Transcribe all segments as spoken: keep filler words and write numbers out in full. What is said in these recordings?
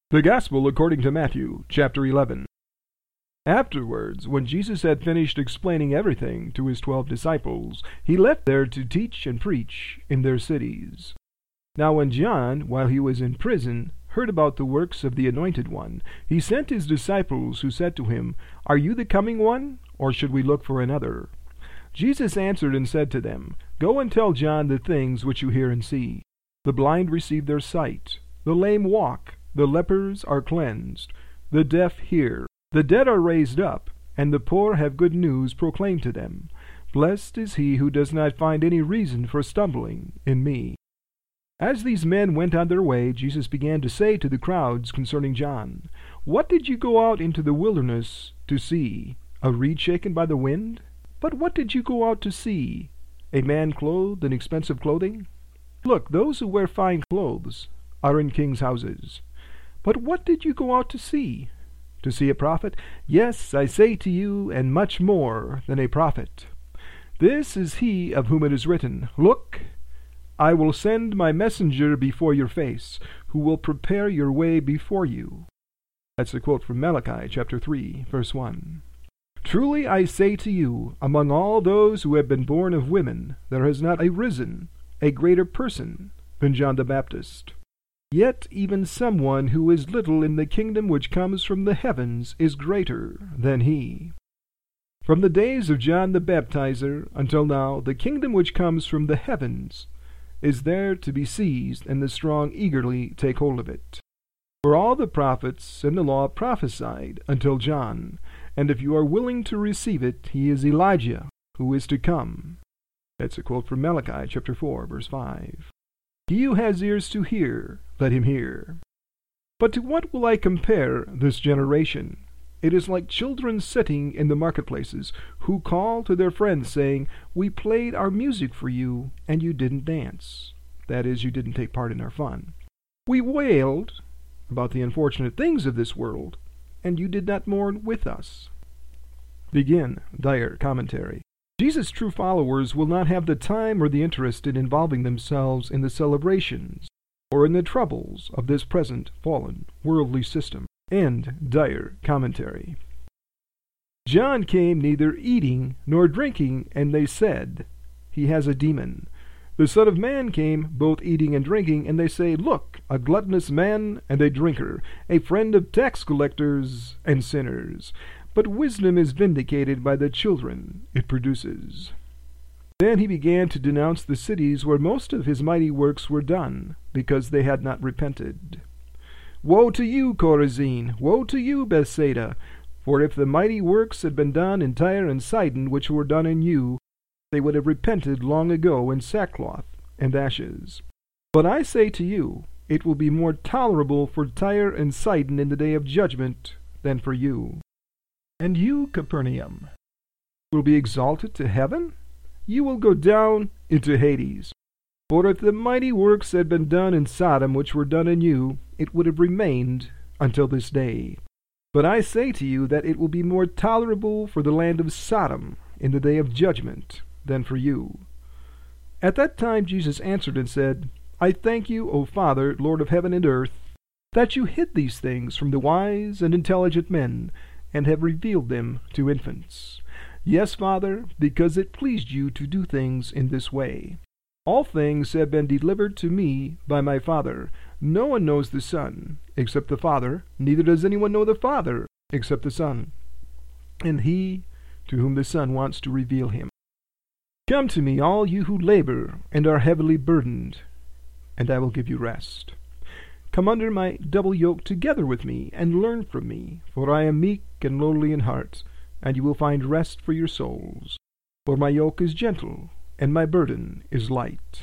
The Gospel according to Matthew, chapter eleven. Afterwards, when Jesus had finished explaining everything to his twelve disciples, he left there to teach and preach in their cities. Now when John, while he was in prison, heard about the works of the Anointed One, he sent his disciples, who said to him, "Are you the coming one, or should we look for another?" Jesus answered and said to them, "Go and tell John the things which you hear and see. The blind receive their sight, the lame walk, the lepers are cleansed, the deaf hear, the dead are raised up, and the poor have good news proclaimed to them. Blessed is he who does not find any reason for stumbling in me." As these men went on their way, Jesus began to say to the crowds concerning John, "What did you go out into the wilderness to see? A reed shaken by the wind? But what did you go out to see? A man clothed in expensive clothing? Look, those who wear fine clothes are in kings' houses. But what did you go out to see? To see a prophet? Yes, I say to you, and much more than a prophet. This is he of whom it is written, 'Look, I will send my messenger before your face, who will prepare your way before you.'" That's a quote from Malachi chapter three, verse one. "Truly I say to you, among all those who have been born of women, there has not arisen a greater person than John the Baptist. Yet even someone who is little in the kingdom which comes from the heavens is greater than he. From the days of John the Baptizer until now, the kingdom which comes from the heavens is there to be seized, and the strong eagerly take hold of it. For all the prophets and the law prophesied until John, and if you are willing to receive it, he is Elijah who is to come." That's a quote from Malachi chapter four, verse five. "He who has ears to hear, let him hear. But to what will I compare this generation? It is like children sitting in the marketplaces, who call to their friends, saying, 'We played our music for you, and you didn't dance.' That is, you didn't take part in our fun. 'We wailed about the unfortunate things of this world, and you did not mourn with us.'" Begin Dyer Commentary. Jesus' true followers will not have the time or the interest in involving themselves in the celebrations or in the troubles of this present fallen worldly system. End Dyer Commentary. "John came neither eating nor drinking, and they said, 'He has a demon.' The Son of Man came both eating and drinking, and they say, 'Look, a gluttonous man and a drinker, a friend of tax collectors and sinners.' But wisdom is vindicated by the children it produces." Then he began to denounce the cities where most of his mighty works were done, because they had not repented. "Woe to you, Chorazin! Woe to you, Bethsaida! For if the mighty works had been done in Tyre and Sidon, which were done in you, they would have repented long ago in sackcloth and ashes. But I say to you, it will be more tolerable for Tyre and Sidon in the day of judgment than for you. And you, Capernaum, will be exalted to heaven? You will go down into Hades. For if the mighty works had been done in Sodom which were done in you, it would have remained until this day. But I say to you that it will be more tolerable for the land of Sodom in the day of judgment than for you." At that time Jesus answered and said, "I thank you, O Father, Lord of heaven and earth, that you hid these things from the wise and intelligent men, and have revealed them to infants. Yes, Father, because it pleased you to do things in this way. All things have been delivered to me by my Father. No one knows the Son except the Father, neither does anyone know the Father except the Son, and he to whom the Son wants to reveal him. Come to me, all you who labor and are heavily burdened, and I will give you rest. Come under my double yoke together with me, and learn from me, for I am meek and lowly in heart, and you will find rest for your souls. For my yoke is gentle, and my burden is light."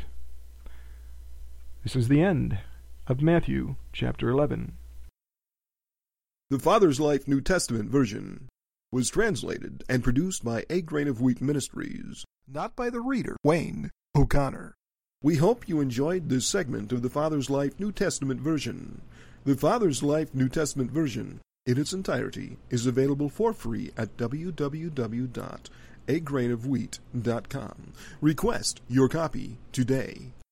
This is the end of Matthew chapter eleven. The Father's Life New Testament version was translated and produced by A Grain of Wheat Ministries, not by the reader, Wayne O'Connor. We hope you enjoyed this segment of the Father's Life New Testament version. The Father's Life New Testament version, in its entirety, is available for free at w w w dot a grain of wheat dot com. Request your copy today.